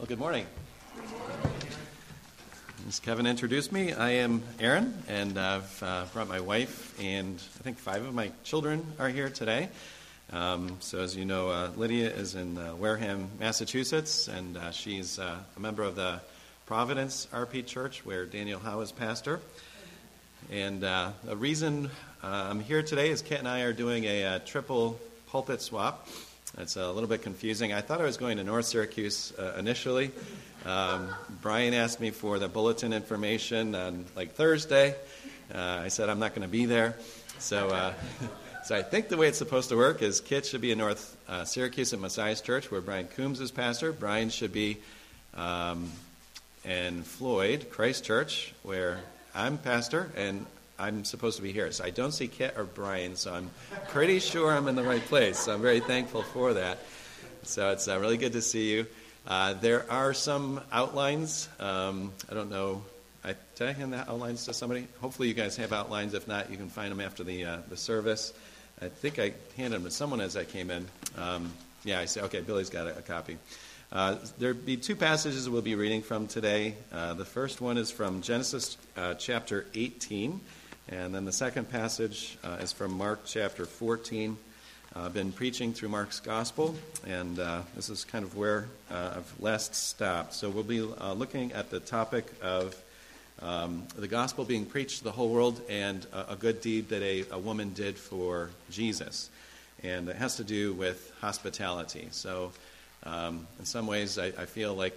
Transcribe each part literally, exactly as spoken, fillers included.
Well, good morning. As Kevin introduced me, I am Aaron, and I've uh, brought my wife, and I think five of my children are here today. Um, so as you know, uh, Lydia is in uh, Wareham, Massachusetts, and uh, she's uh, a member of the Providence R P Church, where Daniel Howe is pastor. And uh, the reason uh, I'm here today is Kit and I are doing a, a triple pulpit swap. It's a little bit confusing. I thought I was going to North Syracuse uh, initially. Um, Brian asked me for the bulletin information on like Thursday. Uh, I said I'm not going to be there. So uh, so I think the way it's supposed to work is Kit should be in North uh, Syracuse at Messiah's Church, where Brian Coombs is pastor. Brian should be um, in Floyd, Christ Church, where I'm pastor, and I'm supposed to be here. So I don't see Kit or Brian, so I'm pretty sure I'm in the right place. So I'm very thankful for that. So it's uh, really good to see you. Uh, there are some outlines. Um, I don't know. I, did I hand the outlines to somebody? Hopefully you guys have outlines. If not, you can find them after the uh, the service. I think I handed them to someone as I came in. Um, yeah, I see. Okay, Billy's got a, a copy. Uh, there'll be two passages we'll be reading from today. Uh, the first one is from Genesis uh, chapter eighteen. And then the second passage uh, is from Mark chapter fourteen. Uh, I've been preaching through Mark's gospel, and uh, this is kind of where uh, I've last stopped. So we'll be uh, looking at the topic of um, the gospel being preached to the whole world and a, a good deed that a, a woman did for Jesus. And it has to do with hospitality. So um, in some ways, I, I feel like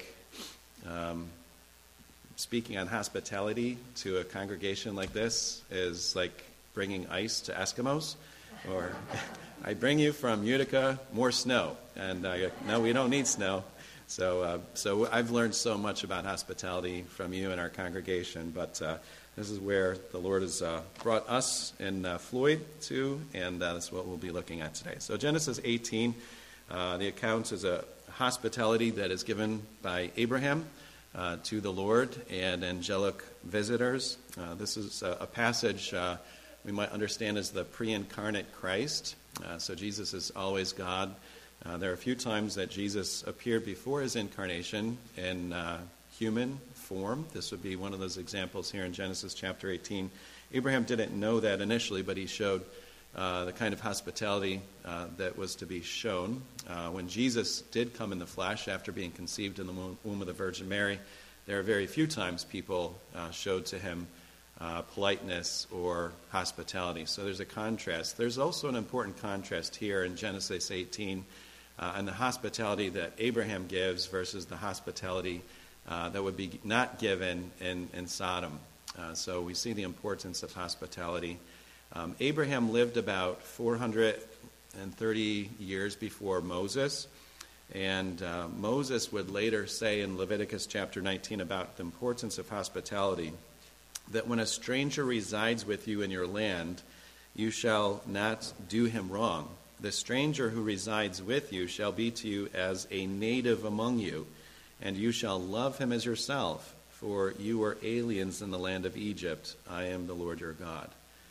Um, speaking on hospitality to a congregation like this is like bringing ice to Eskimos, or I bring you from Utica more snow, and I go, no, we don't need snow. So, uh, so I've learned so much about hospitality from you and our congregation, but uh, this is where the Lord has uh, brought us in uh, Floyd to, and uh, that's what we'll be looking at today. So Genesis eighteen, uh, the account is a hospitality that is given by Abraham Uh, to the Lord and angelic visitors. Uh, this is a, a passage uh, we might understand as the pre-incarnate Christ. Uh, so Jesus is always God. Uh, there are a few times that Jesus appeared before his incarnation in uh, human form. This would be one of those examples here in Genesis chapter eighteen. Abraham didn't know that initially, but he showed uh, the kind of hospitality uh, that was to be shown. Uh, when Jesus did come in the flesh after being conceived in the womb of the Virgin Mary, there are very few times people uh, showed to him uh, politeness or hospitality. So there's a contrast. There's also an important contrast here in Genesis eighteen uh, and the hospitality that Abraham gives versus the hospitality uh, that would be not given in, in Sodom. Uh, so we see the importance of hospitality. Um, Abraham lived about four hundred thirty years before Moses, and uh, Moses would later say in Leviticus chapter nineteen about the importance of hospitality, that when a stranger resides with you in your land, you shall not do him wrong. The stranger who resides with you shall be to you as a native among you, and you shall love him as yourself, for you were aliens in the land of Egypt. I am the Lord your God.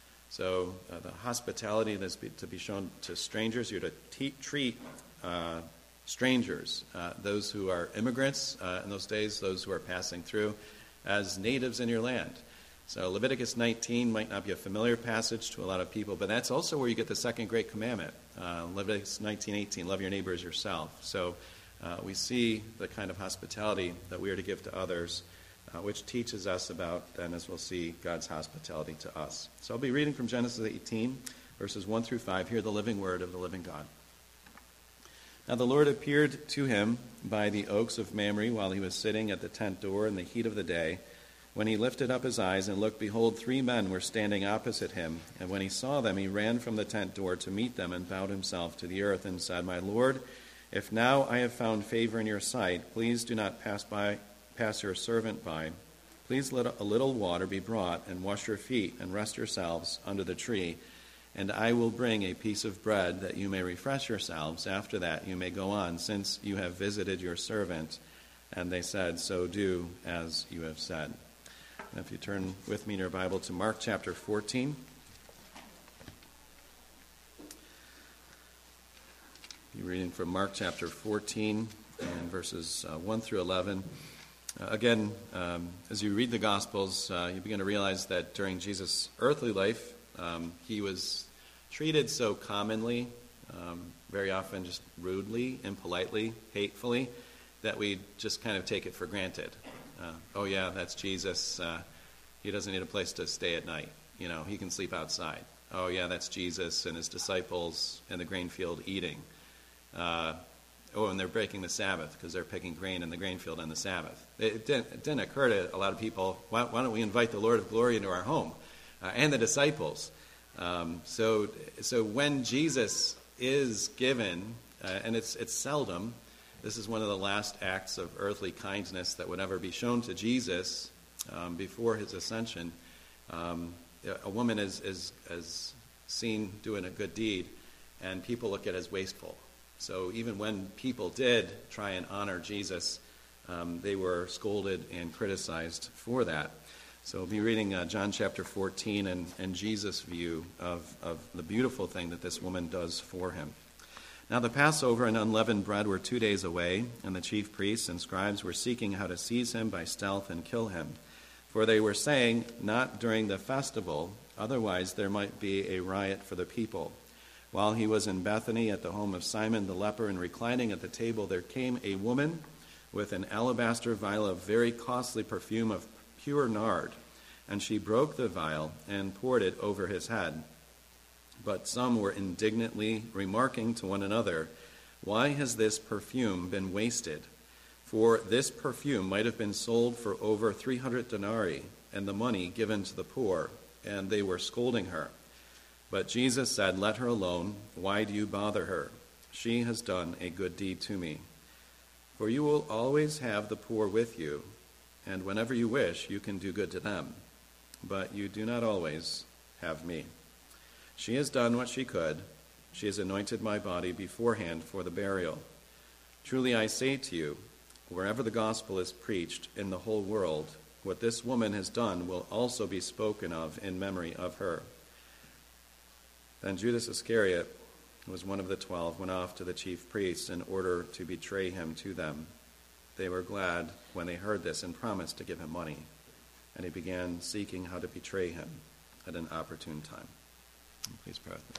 So uh, the hospitality that's be, to be shown to strangers, you're to te- treat uh, strangers, uh, those who are immigrants uh, in those days, those who are passing through, as natives in your land. So Leviticus nineteen might not be a familiar passage to a lot of people, but that's also where you get the second great commandment, uh, Leviticus nineteen eighteen, love your neighbor as yourself. So uh, we see the kind of hospitality that we are to give to others, Uh, which teaches us about, then as we'll see, God's hospitality to us. So I'll be reading from Genesis eighteen, verses one through five. Hear the living word of the living God. Now the Lord appeared to him by the oaks of Mamre while he was sitting at the tent door in the heat of the day. When he lifted up his eyes and looked, behold, three men were standing opposite him. And when he saw them, he ran from the tent door to meet them and bowed himself to the earth and said, My Lord, if now I have found favor in your sight, please do not pass by pass your servant by. Please let a little water be brought, and wash your feet, and rest yourselves under the tree. And I will bring a piece of bread, that you may refresh yourselves. After that you may go on, since you have visited your servant. And they said, So do as you have said. And if you turn with me in your Bible to Mark chapter fourteen. You're reading from Mark chapter fourteen. in verses uh, one through eleven. Uh, again, um, as you read the Gospels, uh, you begin to realize that during Jesus' earthly life, um, he was treated so commonly, um, very often just rudely, impolitely, hatefully, that we just kind of take it for granted. Uh, oh yeah, that's Jesus. Uh, he doesn't need a place to stay at night. You know, he can sleep outside. Oh yeah, that's Jesus and his disciples in the grain field eating. Uh, oh, and they're breaking the Sabbath because they're picking grain in the grain field on the Sabbath. It, it, didn't, it didn't occur to a lot of people, why, why don't we invite the Lord of glory into our home uh, and the disciples? Um, so, so when Jesus is given, uh, and it's it's seldom, this is one of the last acts of earthly kindness that would ever be shown to Jesus um, before his ascension. Um, a woman is, is, is seen doing a good deed, and people look at it as wasteful. So even when people did try and honor Jesus, um, they were scolded and criticized for that. So we'll be reading uh, John chapter fourteen and, and Jesus' view of, of the beautiful thing that this woman does for him. Now the Passover and unleavened bread were two days away, and the chief priests and scribes were seeking how to seize him by stealth and kill him. For they were saying, not during the festival, otherwise there might be a riot for the people. While he was in Bethany at the home of Simon the leper and reclining at the table, there came a woman with an alabaster vial of very costly perfume of pure nard, and she broke the vial and poured it over his head. But some were indignantly remarking to one another, "Why has this perfume been wasted? For this perfume might have been sold for over three hundred denarii, and the money given to the poor." And they were scolding her. But Jesus said, "Let her alone. Why do you bother her? She has done a good deed to me. For you will always have the poor with you, and whenever you wish, you can do good to them. But you do not always have me. She has done what she could. She has anointed my body beforehand for the burial. Truly I say to you, wherever the gospel is preached in the whole world, what this woman has done will also be spoken of in memory of her." Then Judas Iscariot, who was one of the twelve, went off to the chief priests in order to betray him to them. They were glad when they heard this and promised to give him money. And he began seeking how to betray him at an opportune time. Please pray with me.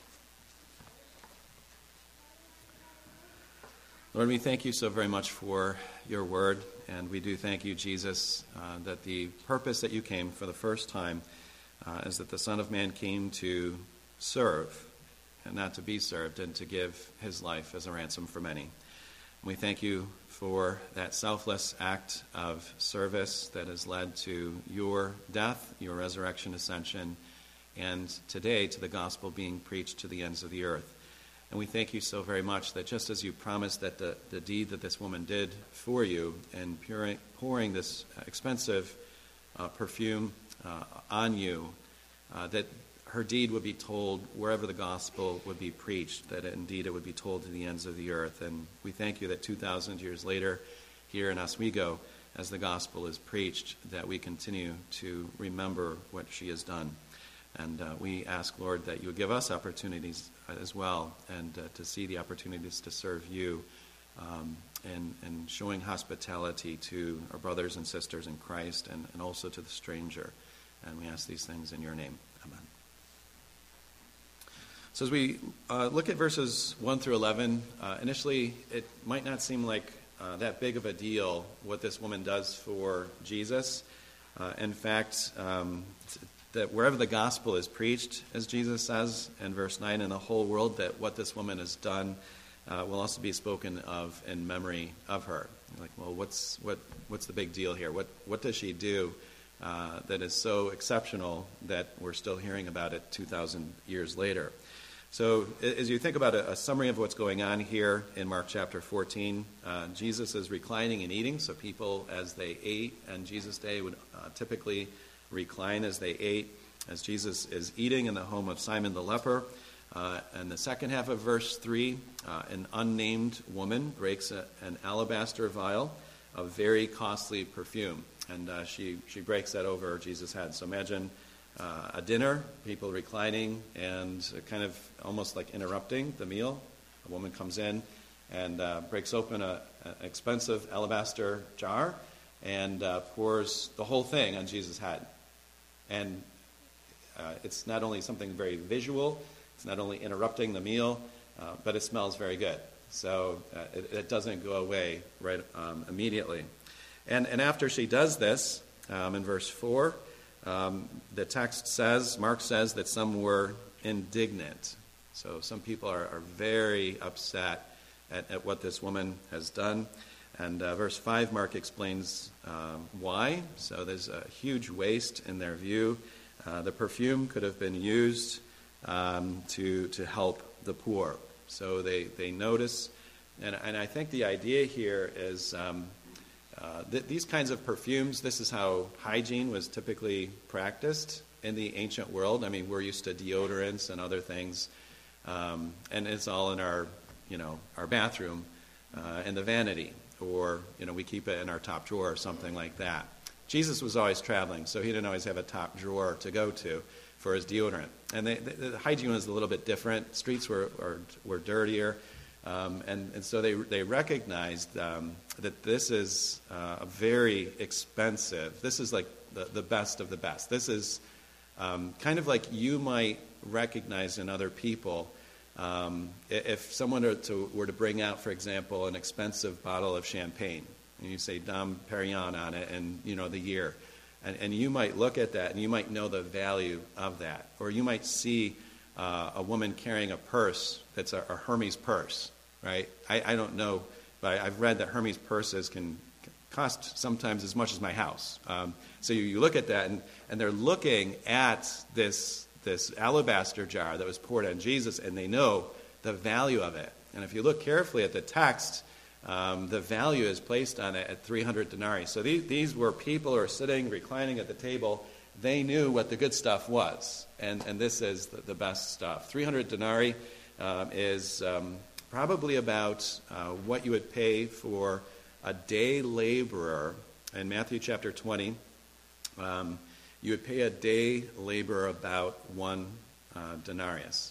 Lord, we thank you so very much for your word, and we do thank you, Jesus, uh, that the purpose that you came for the first time uh, is that the Son of Man came to serve and not to be served, and to give his life as a ransom for many. And we thank you for that selfless act of service that has led to your death, your resurrection, ascension, and today to the gospel being preached to the ends of the earth. And we thank you so very much that just as you promised that the, the deed that this woman did for you in pouring, pouring this expensive uh, perfume uh, on you, uh, that her deed would be told wherever the gospel would be preached, that indeed it would be told to the ends of the earth. And we thank you that two thousand years later, here in Oswego, as the gospel is preached, that we continue to remember what she has done. And uh, we ask, Lord, that you would give us opportunities as well, and uh, to see the opportunities to serve you um, and, and showing hospitality to our brothers and sisters in Christ, and, and also to the stranger. And we ask these things in your name. Amen. So as we uh, look at verses one through eleven, uh, initially it might not seem like uh, that big of a deal what this woman does for Jesus. Uh, in fact, um, that wherever the gospel is preached, as Jesus says in verse nine, in the whole world, that what this woman has done uh, will also be spoken of in memory of her. You're like, well, what's what what's the big deal here? What what does she do uh, that is so exceptional that we're still hearing about it two thousand years later? So as you think about a, a summary of what's going on here in Mark chapter fourteen, uh, Jesus is reclining and eating. So people, as they ate on Jesus' day, would uh, typically recline as they ate, as Jesus is eating in the home of Simon the leper. Uh, and the second half of verse three, uh, an unnamed woman breaks a, an alabaster vial of very costly perfume. And uh, she, she breaks that over Jesus' head. So imagine uh, a dinner, people reclining and kind of almost like interrupting the meal. A woman comes in and uh, breaks open a, an expensive alabaster jar and uh, pours the whole thing on Jesus' head. And uh, it's not only something very visual, it's not only interrupting the meal, uh, but it smells very good. So uh, it, it doesn't go away right um, immediately. And, and after she does this, um, in verse four, um, the text says, Mark says that some were indignant. So some people are, are very upset at, at what this woman has done. And uh, verse five, Mark explains um, why. So there's a huge waste in their view. Uh, the perfume could have been used um, to to help the poor. So they, they notice, and, and I think the idea here is um, uh, th- these kinds of perfumes, this is how hygiene was typically practiced in the ancient world. I mean, we're used to deodorants and other things, um, and it's all in our, you know, our bathroom uh, in the vanity. Or, you know, we keep it in our top drawer or something like that. Jesus was always traveling, so he didn't always have a top drawer to go to for his deodorant. And they, the, the hygiene was a little bit different. Streets were were, were dirtier, um, and, and so they they recognized um, that this is uh, a very expensive. This is like the, the best of the best. This is um, kind of like you might recognize in other people. Um, if someone were to, were to bring out, for example, an expensive bottle of champagne, and you say Dom Perignon on it, and you know the year, and, and you might look at that, and you might know the value of that, or you might see uh, a woman carrying a purse that's a, a Hermes purse, right? I, I don't know, but I, I've read that Hermes purses can cost sometimes as much as my house. Um, so you, you look at that, and, and they're looking at this. this alabaster jar that was poured on Jesus, and they know the value of it. And if you look carefully at the text, um, the value is placed on it at three hundred denarii. So these, these were people who are sitting, reclining at the table. They knew what the good stuff was, and, and this is the, the best stuff. three hundred denarii um, is um, probably about uh, what you would pay for a day laborer. In Matthew chapter twenty, um, you would pay a day laborer about one uh, denarius.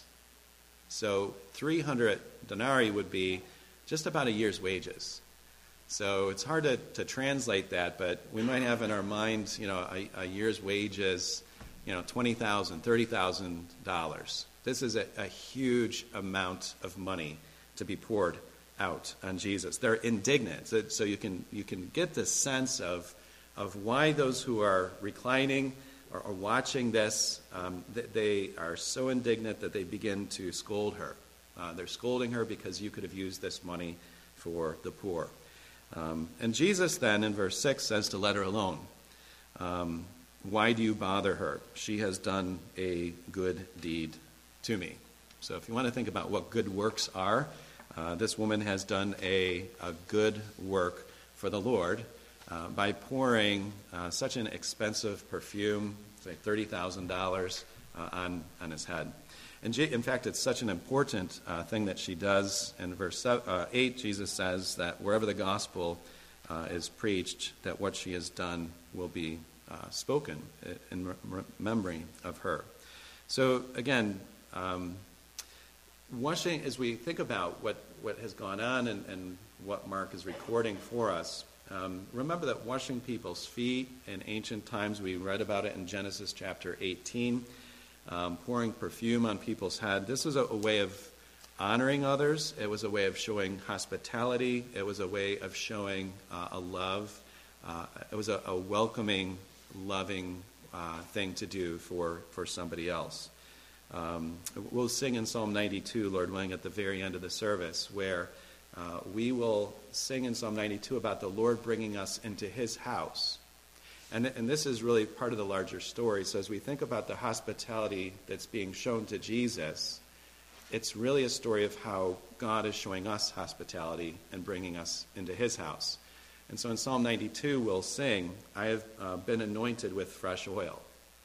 So three hundred denarii would be just about a year's wages. So it's hard to, to translate that, but we might have in our minds, you know, a, a year's wages, you know, twenty thousand dollars, thirty thousand dollars. This is a, a huge amount of money to be poured out on Jesus. They're indignant. So, so you can you can get the sense of of why those who are reclining or, or watching this, um, th- they are so indignant that they begin to scold her. Uh, they're scolding her because you could have used this money for the poor. Um, and Jesus then, in verse six, says to let her alone. Um, Why do you bother her? She has done a good deed to me. So if you want to think about what good works are, uh, this woman has done a, a good work for the Lord uh, by pouring uh, such an expensive perfume, say thirty thousand dollars, uh, on, on his head. And G- in fact, it's such an important uh, thing that she does. In verse uh, eight, Jesus says that wherever the gospel uh, is preached, that what she has done will be uh, spoken in re- memory of her. So again, um, washing, as we think about what, what has gone on and, and what Mark is recording for us, um, remember that washing people's feet in ancient times, we read about it in Genesis chapter eighteen, um, pouring perfume on people's head. This was a, a way of honoring others. It was a way of showing hospitality. It was a way of showing uh, a love. Uh, it was a, a welcoming, loving uh, thing to do for, for somebody else. Um, we'll sing in Psalm ninety-two, Lord willing, at the very end of the service, where uh, we will sing in Psalm ninety-two about the Lord bringing us into his house. And, and this is really part of the larger story. So as we think about the hospitality that's being shown to Jesus, it's really a story of how God is showing us hospitality and bringing us into his house. And so in Psalm ninety-two, we'll sing, I have uh, been anointed with fresh oil.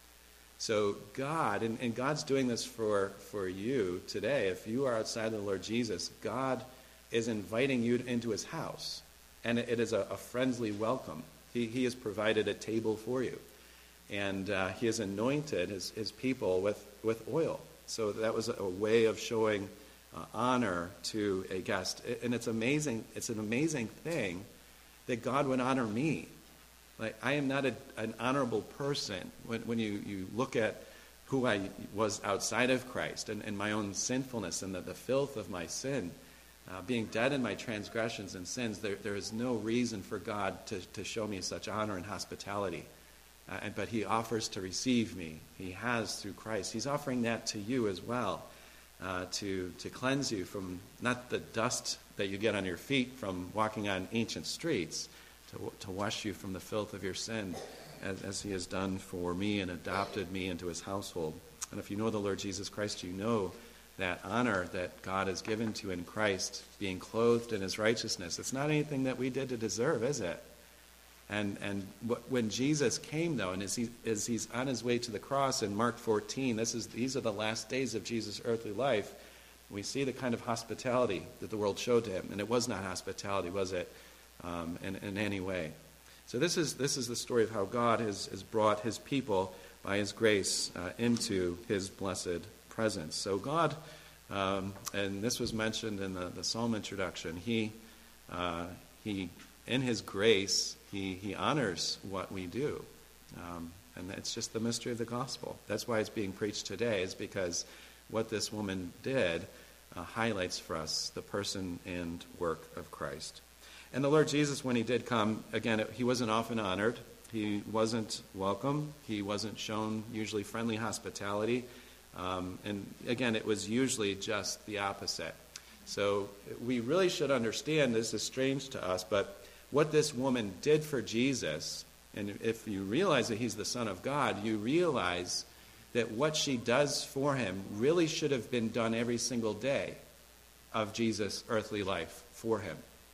So God, and, and God's doing this for, for you today. If you are outside the Lord Jesus, God is inviting you into his house. And it, it is a, a friendly welcome. He, he has provided a table for you. And uh, he has anointed his, his people with, with oil. So that was a way of showing uh, honor to a guest. And it's amazing. It's an amazing thing that God would honor me. Like, I am not a, an honorable person. When, when you, you look at who I was outside of Christ and, and my own sinfulness and the, the filth of my sin, uh, being dead in my transgressions and sins, there, there is no reason for God to, to show me such honor and hospitality. Uh, and, but he offers to receive me. He has through Christ. He's offering that to you as well, uh, to, to cleanse you from not the dust that you get on your feet from walking on ancient streets, to, to wash you from the filth of your sin, as, as he has done for me and adopted me into his household. And if you know the Lord Jesus Christ, you know that honor that God has given to you in Christ, being clothed in his righteousness. It's not anything that we did to deserve, is it? And and when Jesus came, though, and as, he, as he's on his way to the cross in Mark fourteen, this is these are the last days of Jesus' earthly life, we see the kind of hospitality that the world showed to him. And it was not hospitality, was it, um, in, in any way? So this is this is the story of how God has, has brought his people by his grace uh, into his blessed presence. So God, um, and this was mentioned in the, the psalm introduction, he, uh, he in his grace, he, he honors what we do. Um, and it's just the mystery of the gospel. That's why it's being preached today, is because what this woman did uh, highlights for us the person and work of Christ. And the Lord Jesus, when he did come, again, he wasn't often honored. He wasn't welcome. He wasn't shown usually friendly hospitality. Um, and again, it was usually just the opposite. So we really should understand, this is strange to us, but what this woman did for Jesus, and if you realize that he's the Son of God, you realize that what she does for him really should have been done every single day of Jesus' earthly life for him.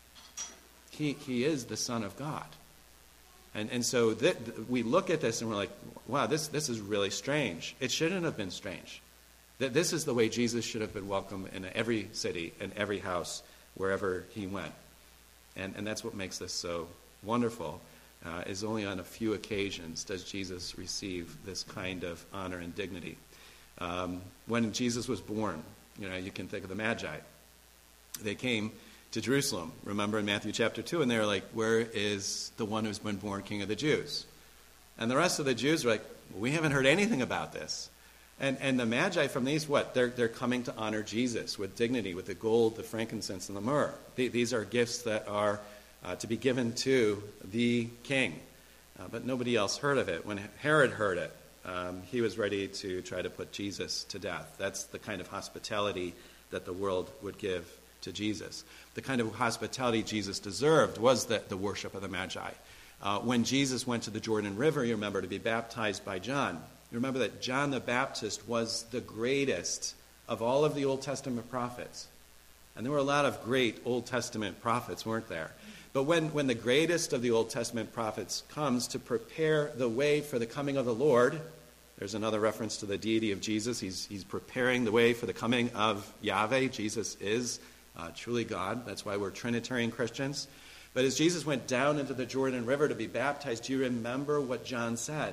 He, he is the Son of God. And, and so th- we look at this and we're like, wow, this, this is really strange. It shouldn't have been strange. That this is the way Jesus should have been welcome in every city and every house, wherever he went. And, and that's what makes this so wonderful, uh, is only on a few occasions does Jesus receive this kind of honor and dignity. Um, when Jesus was born, you know, you can think of the Magi. They came to Jerusalem, remember in Matthew chapter two, and they were like, where is the one who's been born King of the Jews? And the rest of the Jews were like, we haven't heard anything about this. And and the Magi from these, what? They're they're coming to honor Jesus with dignity, with the gold, the frankincense, and the myrrh. The, these are gifts that are uh, to be given to the king. Uh, but nobody else heard of it. When Herod heard it, um, he was ready to try to put Jesus to death. That's the kind of hospitality that the world would give to Jesus. The kind of hospitality Jesus deserved was the, the worship of the Magi. Uh, when Jesus went to the Jordan River, you remember, to be baptized by John, you remember that John the Baptist was the greatest of all of the Old Testament prophets. And there were a lot of great Old Testament prophets, weren't there? But when, when the greatest of the Old Testament prophets comes to prepare the way for the coming of the Lord, there's another reference to the deity of Jesus. He's, he's preparing the way for the coming of Yahweh. Jesus is uh, truly God. That's why we're Trinitarian Christians. But as Jesus went down into the Jordan River to be baptized, do you remember what John said?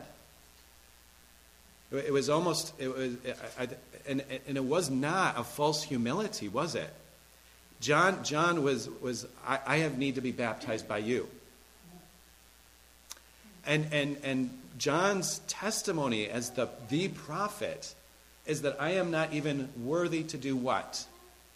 It was almost, it was, I, I, and, and it was not a false humility, was it? John, John was, was I, I have need to be baptized by you. And, and, and John's testimony as the, the prophet is that I am not even worthy to do what?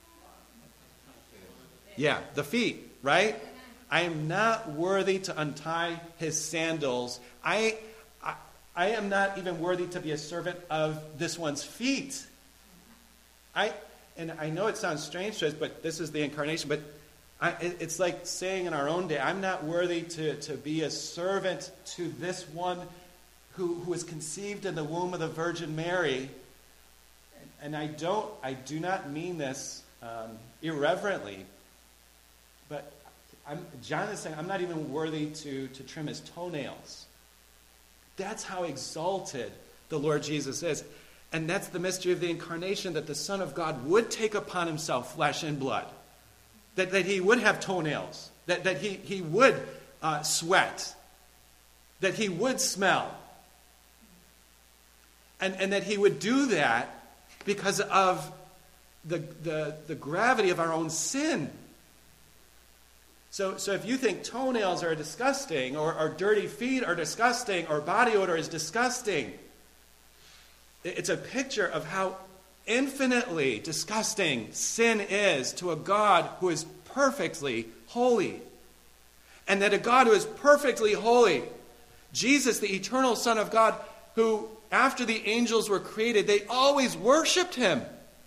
Yeah, the feet, right? I am not worthy to untie his sandals. I... I am not even worthy to be a servant of this one's feet. I and I know it sounds strange to us, but this is the incarnation. But I, it, it's like saying in our own day, I'm not worthy to, to be a servant to this one who, who was conceived in the womb of the Virgin Mary. And, and I don't, I do not mean this um, irreverently, but I'm, John is saying I'm not even worthy to, to trim his toenails. That's how exalted the Lord Jesus is. And that's the mystery of the incarnation, that the Son of God would take upon himself flesh and blood. That, that he would have toenails. That, that he, he would uh, sweat. That he would smell. And, and that he would do that because of the, the, the gravity of our own sin. So, so if you think toenails are disgusting, or, or dirty feet are disgusting, or body odor is disgusting, it's a picture of how infinitely disgusting sin is to a God who is perfectly holy. And that a God who is perfectly holy, Jesus, the eternal Son of God, who after the angels were created, they always worshipped him.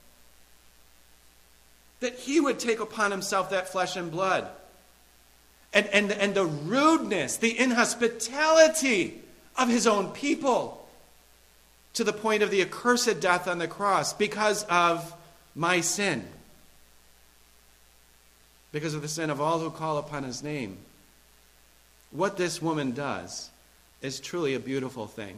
That he would take upon himself that flesh and blood. And, and, and the rudeness, the inhospitality of his own people, to the point of the accursed death on the cross because of my sin. Because of the sin of all who call upon his name. What this woman does is truly a beautiful thing.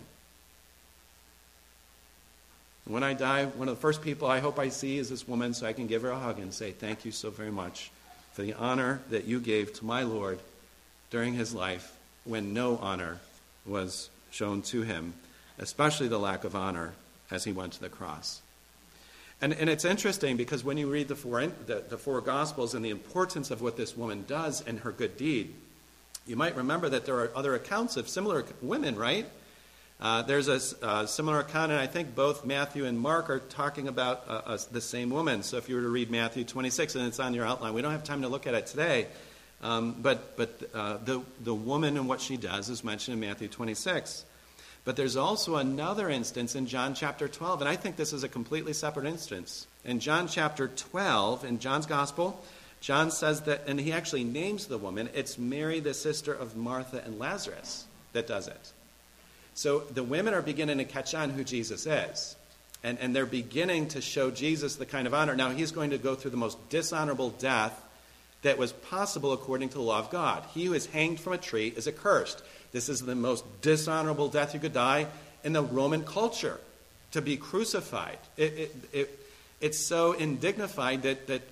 When I die, one of the first people I hope I see is this woman, so I can give her a hug and say, thank you so very much for the honor that you gave to my Lord during his life when no honor was shown to him, especially the lack of honor as he went to the cross. And, and it's interesting because when you read the four, the, the four Gospels and the importance of what this woman does and her good deed, you might remember that there are other accounts of similar women, right? Uh, there's a uh, similar account, and I think both Matthew and Mark are talking about uh, uh, the same woman. So if you were to read Matthew twenty-six, and it's on your outline, we don't have time to look at it today, um, but but uh, the, the woman and what she does is mentioned in Matthew twenty-six. But there's also another instance in John chapter twelve, and I think this is a completely separate instance. In John chapter twelve, in John's Gospel, John says that, and he actually names the woman, it's Mary, the sister of Martha and Lazarus, that does it. So the women are beginning to catch on who Jesus is. And, and they're beginning to show Jesus the kind of honor. Now, he's going to go through the most dishonorable death that was possible according to the law of God. He who is hanged from a tree is accursed. This is the most dishonorable death you could die in the Roman culture, to be crucified. It, it, it, it's so indignified that, that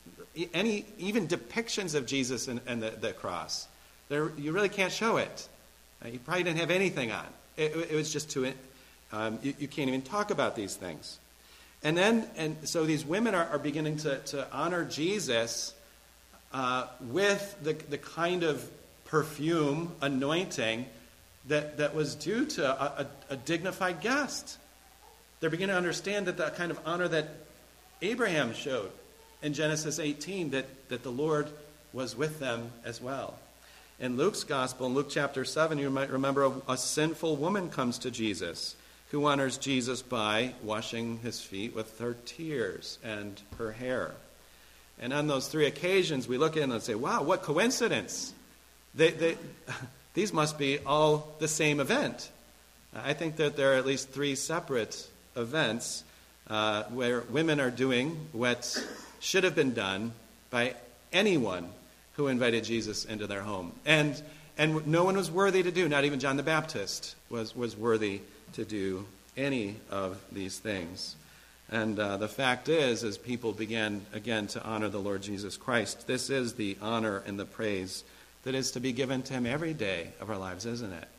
any even depictions of Jesus and, and the, the cross, you really can't show it. Uh, he probably didn't have anything on. It, it was just too, um, you, you can't even talk about these things. And then, and so these women are, are beginning to, to honor Jesus uh, with the, the kind of perfume, anointing that, that was due to a, a, a dignified guest. They're beginning to understand that the kind of honor that Abraham showed in Genesis eighteen, that, that the Lord was with them as well. In Luke's Gospel, in Luke chapter seven, you might remember a, a sinful woman comes to Jesus, who honors Jesus by washing his feet with her tears and her hair. And on those three occasions, we look at it and say, wow, what coincidence. They, they, these must be all the same event. I think that there are at least three separate events uh, where women are doing what should have been done by anyone who invited Jesus into their home. And and no one was worthy to do, not even John the Baptist was, was worthy to do any of these things. And uh, the fact is, as people began again to honor the Lord Jesus Christ, this is the honor and the praise that is to be given to him every day of our lives, isn't it?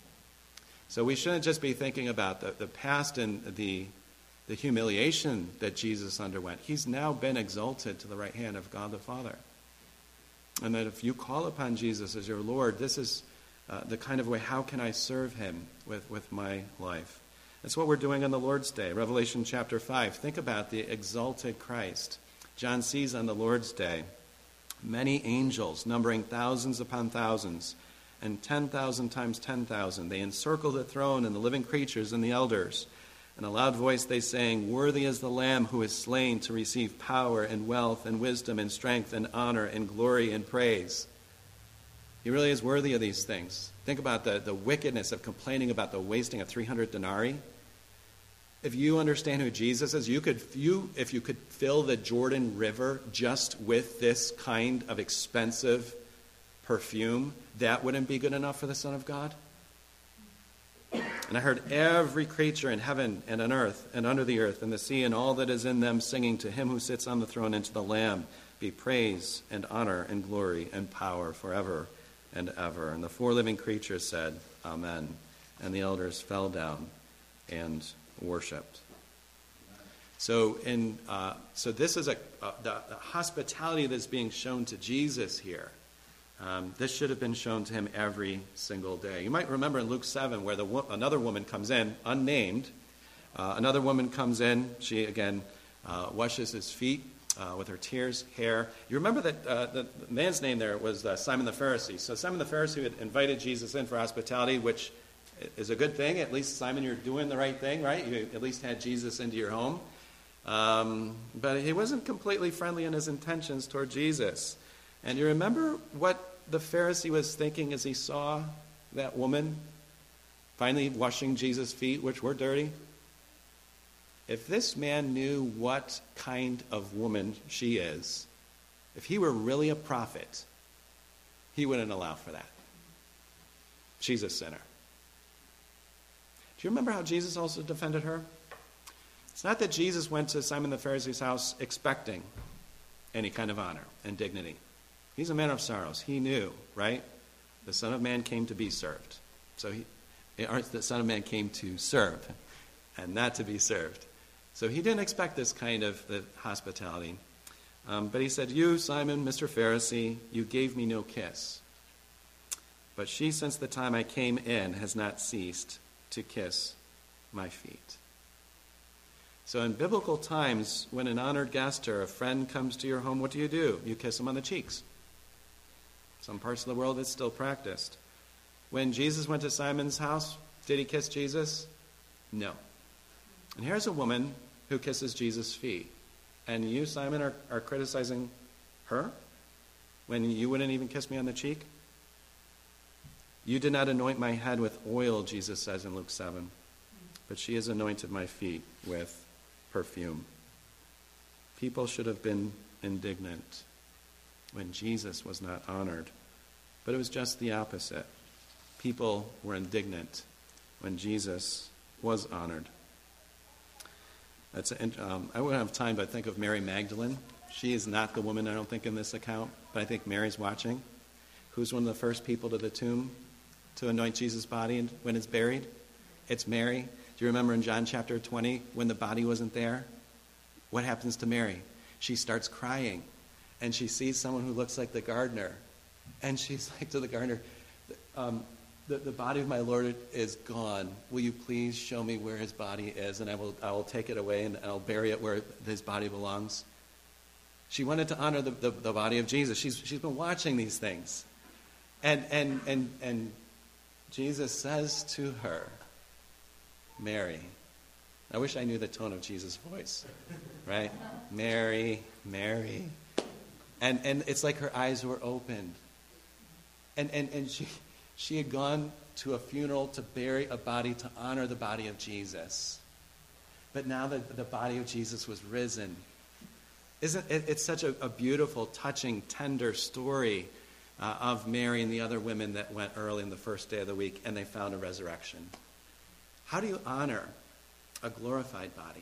So we shouldn't just be thinking about the, the past and the, the humiliation that Jesus underwent. He's now been exalted to the right hand of God the Father. And that if you call upon Jesus as your Lord, this is uh, the kind of way, how can I serve him with, with my life? That's what we're doing on the Lord's Day. Revelation chapter five. Think about the exalted Christ. John sees on the Lord's Day many angels, numbering thousands upon thousands, and ten thousand times ten thousand. They encircle the throne and the living creatures and the elders. In a loud voice they sang, "Worthy is the Lamb who is slain to receive power and wealth and wisdom and strength and honor and glory and praise." He really is worthy of these things. Think about the, the wickedness of complaining about the wasting of three hundred denarii. If you understand who Jesus is, you could, you, if you could fill the Jordan River just with this kind of expensive perfume, that wouldn't be good enough for the Son of God? And I heard every creature in heaven and on earth and under the earth and the sea and all that is in them singing to him who sits on the throne and to the Lamb be praise and honor and glory and power forever and ever. And the four living creatures said, Amen. And the elders fell down and worshipped. So, in, uh, so this is a, uh, the, the hospitality that's being shown to Jesus here. Um, this should have been shown to him every single day. You might remember in Luke seven where the wo- another woman comes in, unnamed. Uh, another woman comes in. She, again, uh, washes his feet uh, with her tears, hair. You remember that uh, the man's name there was uh, Simon the Pharisee. So Simon the Pharisee had invited Jesus in for hospitality, which is a good thing. At least, Simon, you're doing the right thing, right? You at least had Jesus into your home. Um, but he wasn't completely friendly in his intentions toward Jesus. And you remember what the Pharisee was thinking as he saw that woman finally washing Jesus' feet, which were dirty? If this man knew what kind of woman she is, if he were really a prophet, he wouldn't allow for that. She's a sinner. Do you remember how Jesus also defended her? It's not that Jesus went to Simon the Pharisee's house expecting any kind of honor and dignity. He's a man of sorrows. He knew, right? The Son of Man came to be served. So he, or the Son of Man came to serve and not to be served. So he didn't expect this kind of the hospitality. Um, but he said, you, Simon, Mister Pharisee, you gave me no kiss. But she, since the time I came in, has not ceased to kiss my feet. So in biblical times, when an honored guest or a friend comes to your home, what do you do? You kiss them on the cheeks. Some parts of the world it's still practiced. When Jesus went to Simon's house, did he kiss Jesus? No. And here's a woman who kisses Jesus' feet. And you, Simon, are, are criticizing her when you wouldn't even kiss me on the cheek? You did not anoint my head with oil, Jesus says in Luke seven, but she has anointed my feet with perfume. People should have been indignant when Jesus was not honored, but it was just the opposite. People were indignant when Jesus was honored. That's an, um, I wouldn't have time, but think of Mary Magdalene. She is not the woman, I don't think, in this account, but I think Mary's watching. Who's one of the first people to the tomb to anoint Jesus' body when it's buried? It's Mary. Do you remember in John chapter twenty, when the body wasn't there? What happens to Mary? She starts crying, and she sees someone who looks like the gardener. And she's like to the gardener, um, the, the body of my Lord is gone. Will you please show me where his body is, and I will I will take it away, and I'll bury it where his body belongs. She wanted to honor the, the, the body of Jesus. She's, she's been watching these things. And, and, and, and Jesus says to her, Mary. I wish I knew the tone of Jesus' voice, right? Mary, Mary. And and it's like her eyes were opened. And and, and she she had gone to a funeral to bury a body, to honor the body of Jesus. But now that the body of Jesus was risen. Isn't it, it's such a, a beautiful, touching, tender story uh, of Mary and the other women that went early in the first day of the week, and they found a resurrection. How do you honor a glorified body?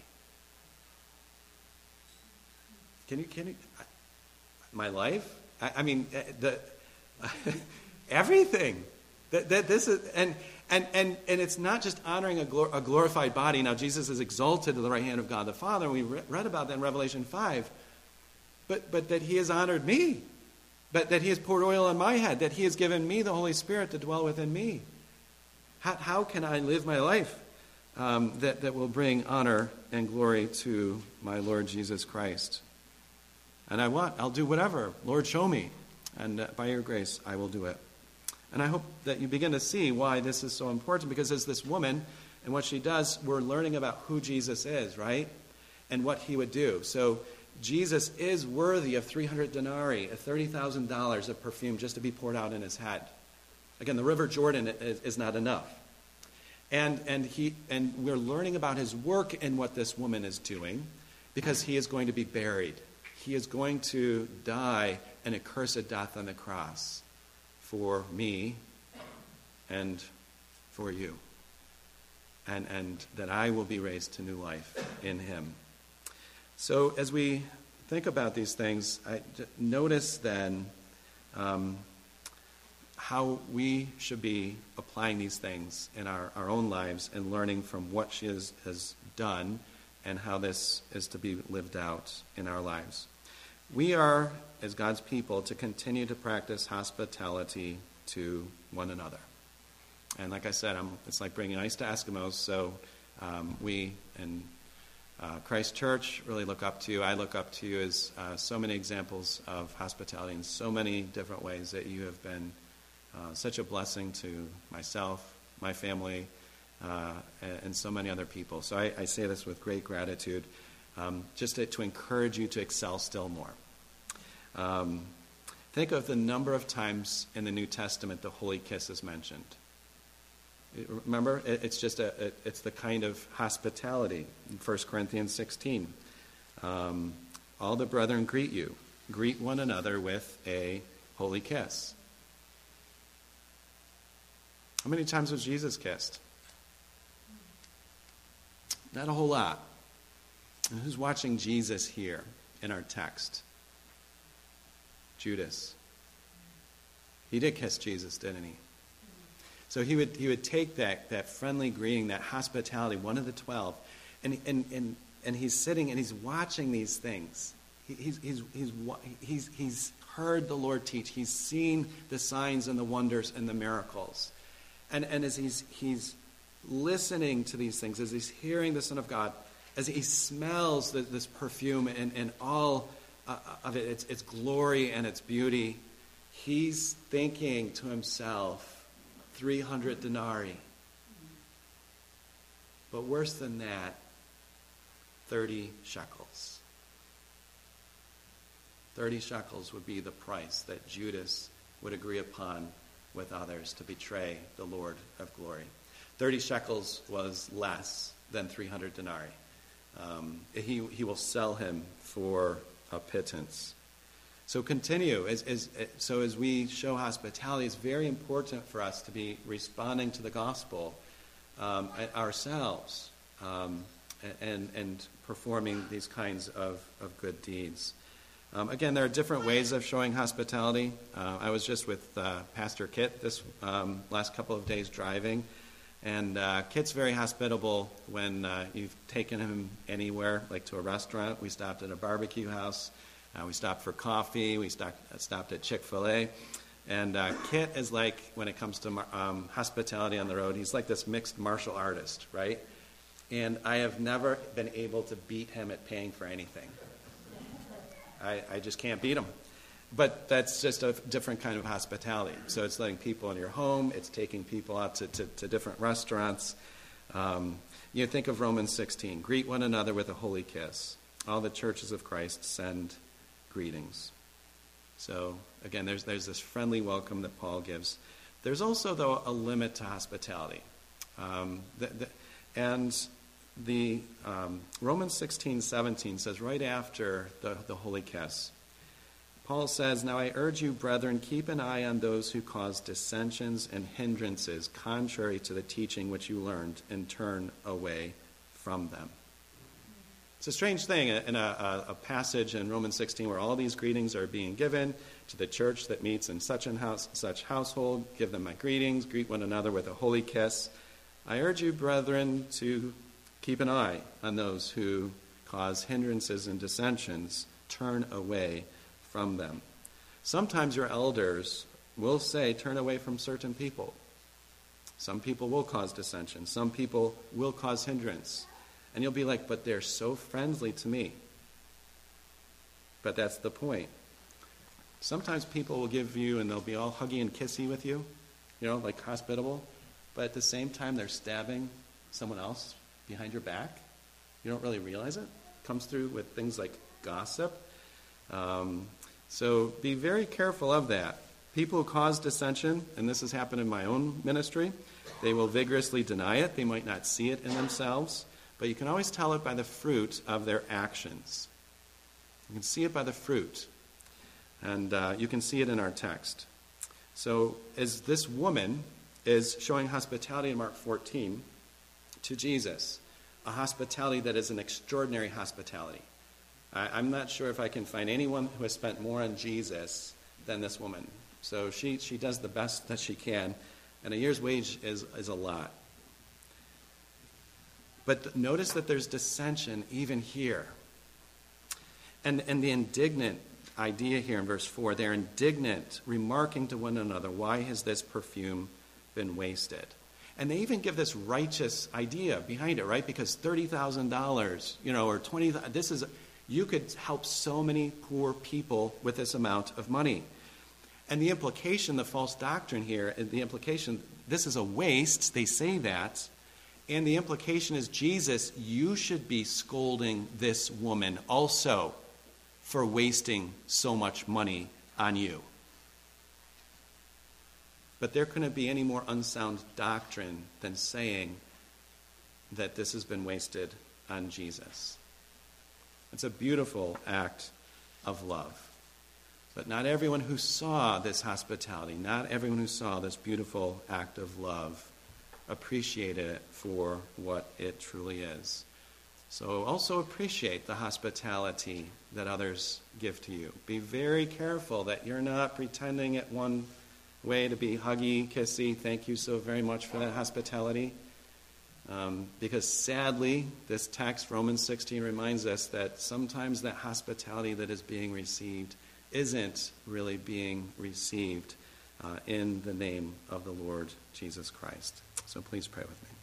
Can you, can you, my life? I, I mean, the, everything. That, that this is, and, and, and, and it's not just honoring a, glor, a glorified body. Now, Jesus is exalted to the right hand of God the Father, and we re- read about that in Revelation five. But, but that he has honored me. But that he has poured oil on my head. That he has given me the Holy Spirit to dwell within me. How, how can I live my life um, that, that will bring honor and glory to my Lord Jesus Christ? And I want, I'll do whatever. Lord, show me. And uh, by your grace, I will do it. And I hope that you begin to see why this is so important, because as this woman and what she does, we're learning about who Jesus is, right? And what he would do. So Jesus is worthy of three hundred denarii, of thirty thousand dollars of perfume just to be poured out in his head. Again, the River Jordan is, is not enough. And, and, he, and we're learning about his work and what this woman is doing, because he is going to be buried. He is going to die an accursed death on the cross for me and for you. And, and that I will be raised to new life in him. So as we think about these things, I notice then um, how we should be applying these things in our, our own lives and learning from what she has, has done and how this is to be lived out in our lives. We are, as God's people, to continue to practice hospitality to one another. And like I said, I'm, it's like bringing ice to Eskimos, so um, we in uh, Christ Church really look up to you. I look up to you as uh, so many examples of hospitality in so many different ways that you have been uh, such a blessing to myself, my family, uh, and, and so many other people. So I, I say this with great gratitude, um, just to, to encourage you to excel still more. Um, think of the number of times in the New Testament the holy kiss is mentioned. Remember, it's just a, it's the kind of hospitality. In First Corinthians sixteen, um, all the brethren greet you. Greet one another with a holy kiss. How many times was Jesus kissed? Not a whole lot. And who's watching Jesus here in our text? Judas. He did kiss Jesus, didn't he? So he would he would take that, that friendly greeting, that hospitality, one of the twelve, and and and, and he's sitting and he's watching these things. He, he's, he's, he's, he's, he's heard the Lord teach. He's seen the signs and the wonders and the miracles. And, and as he's, he's listening to these things, as he's hearing the Son of God, as he smells the, this perfume and, and all uh, of it, its, its glory and its beauty, he's thinking to himself, three hundred denarii. But worse than that, thirty shekels. thirty shekels would be the price that Judas would agree upon with others to betray the Lord of glory. thirty shekels was less than three hundred denarii. Um, he, he will sell him for a pittance. So continue. As, as, so as we show hospitality, it's very important for us to be responding to the gospel um, ourselves um, and, and performing these kinds of, of good deeds. Um, again, there are different ways of showing hospitality. Uh, I was just with uh, Pastor Kit this um, last couple of days driving, and uh, Kit's very hospitable when uh, you've taken him anywhere, like to a restaurant. We stopped at a barbecue house. Uh, we stopped for coffee. We stopped, stopped at Chick-fil-A. And uh, Kit is like, when it comes to um, hospitality on the road, he's like this mixed martial artist, right? And I have never been able to beat him at paying for anything. I, I just can't beat him. But that's just a different kind of hospitality. So it's letting people in your home. It's taking people out to, to, to different restaurants. Um, you think of Romans sixteen. Greet one another with a holy kiss. All the churches of Christ send greetings. So, again, there's there's this friendly welcome that Paul gives. There's also, though, a limit to hospitality. Um, the, the, and the um, Romans sixteen seventeen says right after the, the holy kiss, Paul says, "Now I urge you, brethren, keep an eye on those who cause dissensions and hindrances contrary to the teaching which you learned, and turn away from them." It's a strange thing in a, a, a passage in Romans sixteen where all these greetings are being given to the church that meets in such and house, such household. Give them my greetings. Greet one another with a holy kiss. I urge you, brethren, to keep an eye on those who cause hindrances and dissensions. Turn away from them. Sometimes your elders will say, turn away from certain people. Some people will cause dissension. Some people will cause hindrance. And you'll be like, but they're so friendly to me. But that's the point. Sometimes people will give you, and they'll be all huggy and kissy with you, you know, like hospitable. But at the same time, they're stabbing someone else behind your back. You don't really realize it. It comes through with things like gossip. Um, so be very careful of that. People who cause dissension, and this has happened in my own ministry, they will vigorously deny it. They might not see it in themselves. But you can always tell it by the fruit of their actions. You can see it by the fruit. And uh, you can see it in our text. So as this woman is showing hospitality in Mark fourteen to Jesus, a hospitality that is an extraordinary hospitality. I, I'm not sure if I can find anyone who has spent more on Jesus than this woman. So she, she does the best that she can. And a year's wage is, is a lot. But notice that there's dissension even here. And, and the indignant idea here in verse four, they're indignant, remarking to one another, why has this perfume been wasted? And they even give this righteous idea behind it, right? Because thirty thousand dollars, you know, or twenty thousand dollars, this is, you could help so many poor people with this amount of money. And the implication, the false doctrine here, the implication, this is a waste, they say that. And the implication is, Jesus, you should be scolding this woman also for wasting so much money on you. But there couldn't be any more unsound doctrine than saying that this has been wasted on Jesus. It's a beautiful act of love. But not everyone who saw this hospitality, not everyone who saw this beautiful act of love appreciated it for what it truly is. So also appreciate the hospitality that others give to you. Be very careful that you're not pretending it one way to be huggy, kissy, thank you so very much for that hospitality. Um, because sadly, this text, Romans sixteen, reminds us that sometimes that hospitality that is being received isn't really being received uh, in the name of the Lord Jesus Christ. So please pray with me.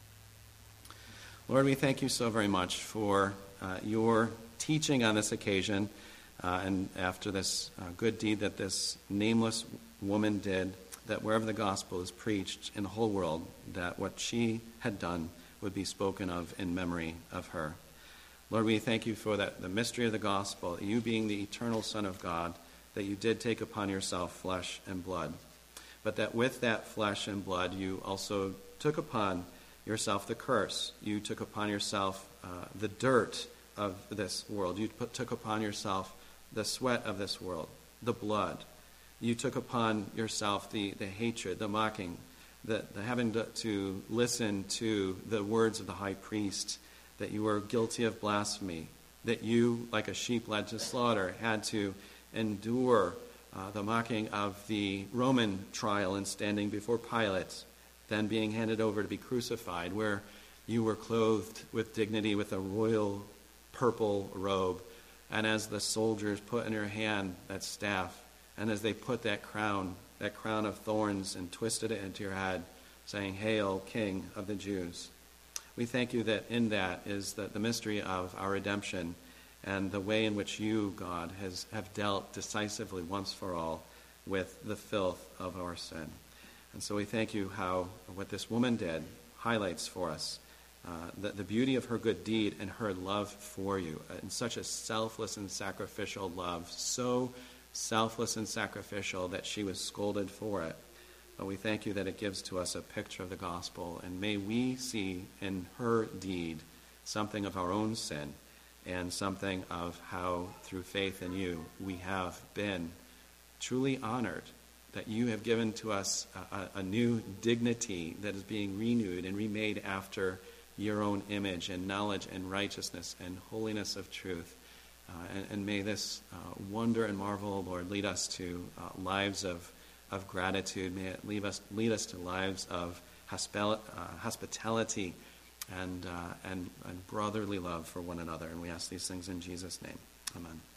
Lord, we thank you so very much for uh, your teaching on this occasion uh, and after this uh, good deed that this nameless woman did, that wherever the gospel is preached in the whole world, that what she had done would be spoken of in memory of her. Lord, we thank you for that, the mystery of the gospel, you being the eternal Son of God, that you did take upon yourself flesh and blood, but that with that flesh and blood you also took upon yourself the curse. You took upon yourself uh, the dirt of this world. You put, took upon yourself the sweat of this world, the blood. You took upon yourself the, the hatred, the mocking, the, the having to, to listen to the words of the high priest, that you were guilty of blasphemy, that you, like a sheep led to slaughter, had to endure uh, the mocking of the Roman trial and standing before Pilate, then being handed over to be crucified, where you were clothed with dignity with a royal purple robe. And as the soldiers put in your hand that staff, and as they put that crown, that crown of thorns, and twisted it into your head, saying, "Hail, King of the Jews." We thank you that in that is the, the mystery of our redemption and the way in which you, God, has have dealt decisively once for all with the filth of our sin. And so we thank you how what this woman did highlights for us uh, the, the beauty of her good deed and her love for you, and such a selfless and sacrificial love, so selfless and sacrificial that she was scolded for it. But we thank you that it gives to us a picture of the gospel, and may we see in her deed something of our own sin and something of how, through faith in you, we have been truly honored, that you have given to us a, a, a new dignity that is being renewed and remade after your own image and knowledge and righteousness and holiness of truth. Uh, and, and may this uh, wonder and marvel, Lord, lead us to uh, lives of, of gratitude. May it lead us, lead us to lives of hospil- uh, hospitality and, uh, and, and brotherly love for one another. And we ask these things in Jesus' name. Amen.